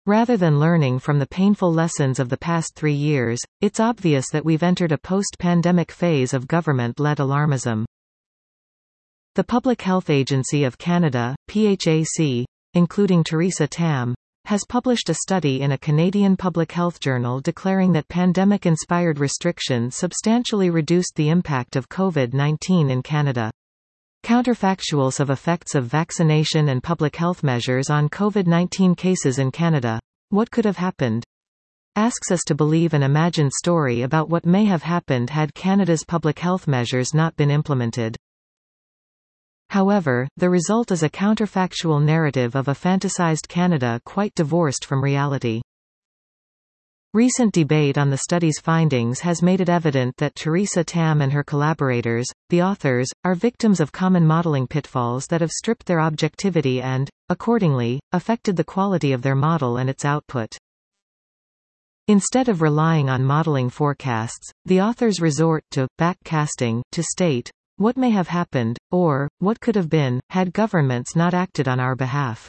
Rather than learning from the painful lessons of the past 3 years, it's obvious that we've entered a post-pandemic phase of government-led alarmism. The Public Health Agency of Canada, PHAC, including Theresa Tam, has published a study in a Canadian public health journal declaring that pandemic-inspired restrictions substantially reduced the impact of COVID-19 in Canada. Counterfactuals of effects of vaccination and public health measures on COVID-19 cases in Canada. What could have happened? Asks us to believe an imagined story about what may have happened had Canada's public health measures not been implemented. However, the result is a counterfactual narrative of a fantasized Canada quite divorced from reality. Recent debate on the study's findings has made it evident that Theresa Tam and her collaborators, the authors, are victims of common modeling pitfalls that have stripped their objectivity and, accordingly, affected the quality of their model and its output. Instead of relying on modeling forecasts, the authors resort to backcasting to state what may have happened, or what could have been, had governments not acted on our behalf.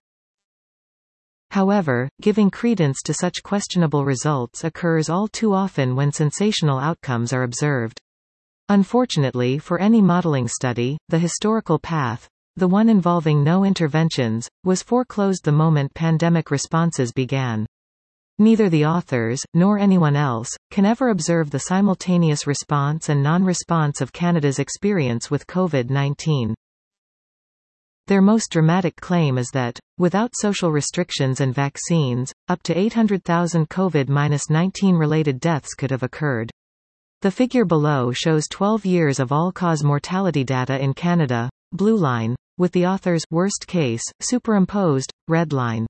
However, giving credence to such questionable results occurs all too often when sensational outcomes are observed. Unfortunately for any modeling study, the historical path, the one involving no interventions, was foreclosed the moment pandemic responses began. Neither the authors, nor anyone else, can ever observe the simultaneous response and non-response of Canada's experience with COVID-19. Their most dramatic claim is that, without social restrictions and vaccines, up to 800,000 COVID-19 related deaths could have occurred. The figure below shows 12 years of all-cause mortality data in Canada, blue line, with the author's worst case superimposed, red line.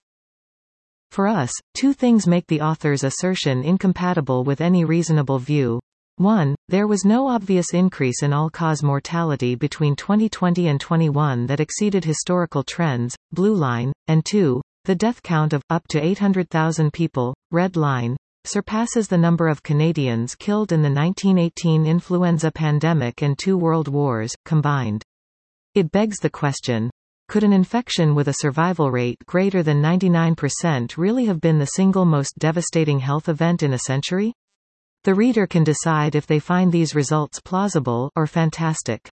For us, two things make the author's assertion incompatible with any reasonable view. 1. There was no obvious increase in all-cause mortality between 2020 and 21 that exceeded historical trends, blue line, and 2. The death count of, up to 800,000 people, red line, surpasses the number of Canadians killed in the 1918 influenza pandemic and 2 world wars, combined. It begs the question, could an infection with a survival rate greater than 99% really have been the single most devastating health event in a century? The reader can decide if they find these results plausible or fantastic.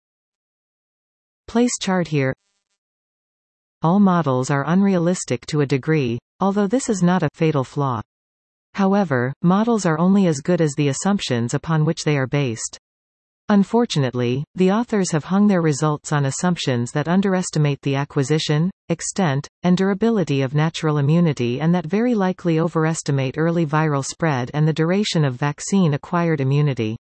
Place chart here. All models are unrealistic to a degree, although this is not a fatal flaw. However, models are only as good as the assumptions upon which they are based. Unfortunately, the authors have hung their results on assumptions that underestimate the acquisition, extent, and durability of natural immunity and that very likely overestimate early viral spread and the duration of vaccine-acquired immunity.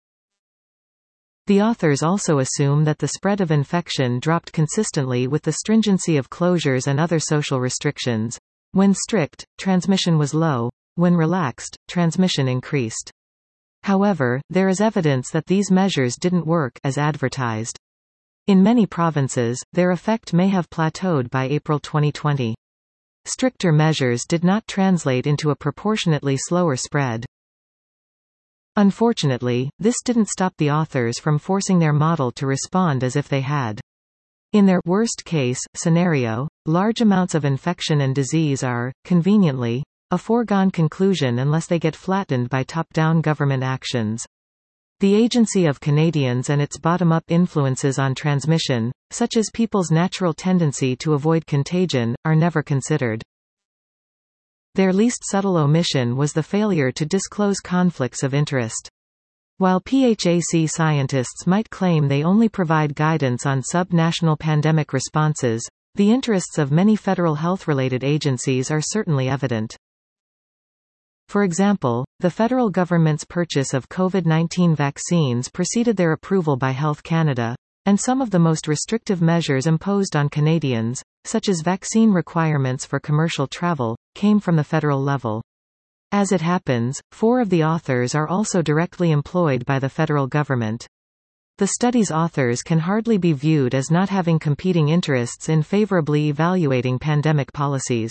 The authors also assume that the spread of infection dropped consistently with the stringency of closures and other social restrictions. When strict, transmission was low. When relaxed, transmission increased. However, there is evidence that these measures didn't work as advertised. In many provinces, their effect may have plateaued by April 2020. Stricter measures did not translate into a proportionately slower spread. Unfortunately, this didn't stop the authors from forcing their model to respond as if they had. In their worst-case scenario, large amounts of infection and disease are, conveniently, a foregone conclusion unless they get flattened by top-down government actions. The agency of Canadians and its bottom-up influences on transmission, such as people's natural tendency to avoid contagion, are never considered. Their least subtle omission was the failure to disclose conflicts of interest. While PHAC scientists might claim they only provide guidance on sub-national pandemic responses, the interests of many federal health-related agencies are certainly evident. For example, the federal government's purchase of COVID-19 vaccines preceded their approval by Health Canada, and some of the most restrictive measures imposed on Canadians, such as vaccine requirements for commercial travel, came from the federal level. As it happens, 4 of the authors are also directly employed by the federal government. The study's authors can hardly be viewed as not having competing interests in favorably evaluating pandemic policies.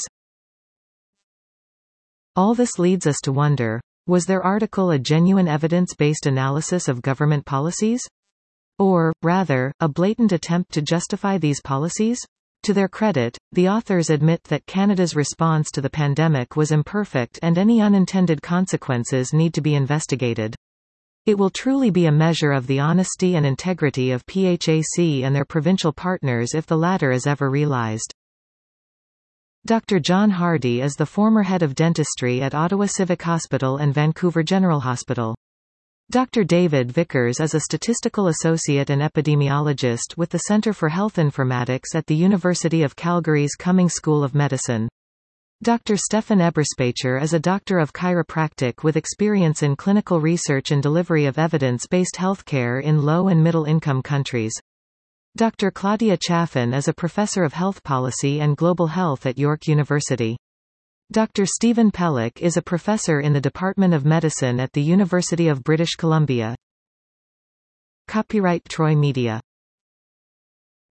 All this leads us to wonder, was their article a genuine evidence-based analysis of government policies? Or, rather, a blatant attempt to justify these policies? To their credit, The authors admit that Canada's response to the pandemic was imperfect and any unintended consequences need to be investigated. It will truly be a measure of the honesty and integrity of PHAC and their provincial partners if the latter is ever realized. Dr. John Hardy is the former head of dentistry at Ottawa Civic Hospital and Vancouver General Hospital. Dr. David Vickers is a statistical associate and epidemiologist with the Centre for Health Informatics at the University of Calgary's Cumming School of Medicine. Dr. Stefan Eberspacher is a doctor of chiropractic with experience in clinical research and delivery of evidence-based healthcare in low- and middle-income countries. Dr. Claudia Chaffin is a professor of health policy and global health at York University. Dr. Stephen Pellick is a professor in the Department of Medicine at the University of British Columbia. Copyright Troy Media.